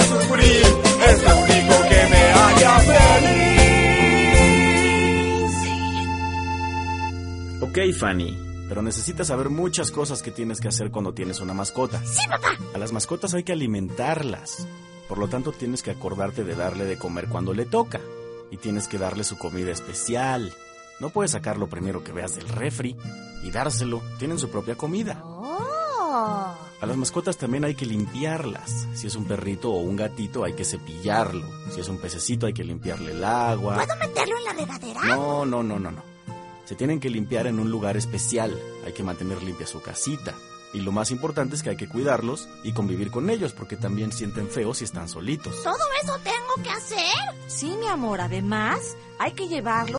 sufrir, es lo único que me haría feliz. Ok, Fanny, pero necesitas saber muchas cosas que tienes que hacer cuando tienes una mascota. ¡Sí, papá! A las mascotas hay que alimentarlas. Por lo tanto, tienes que acordarte de darle de comer cuando le toca. Y tienes que darle su comida especial. No puedes sacar lo primero que veas del refri y dárselo. Tienen su propia comida. ¡Oh! A las mascotas también hay que limpiarlas. Si es un perrito o un gatito, hay que cepillarlo. Si es un pececito, hay que limpiarle el agua. ¿Puedo meterlo en la regadera? No. Se tienen que limpiar en un lugar especial. Hay que mantener limpia su casita. Y lo más importante es que hay que cuidarlos y convivir con ellos, porque también sienten feo si están solitos. ¿Todo eso tengo que hacer? Sí, mi amor, además hay que llevarlo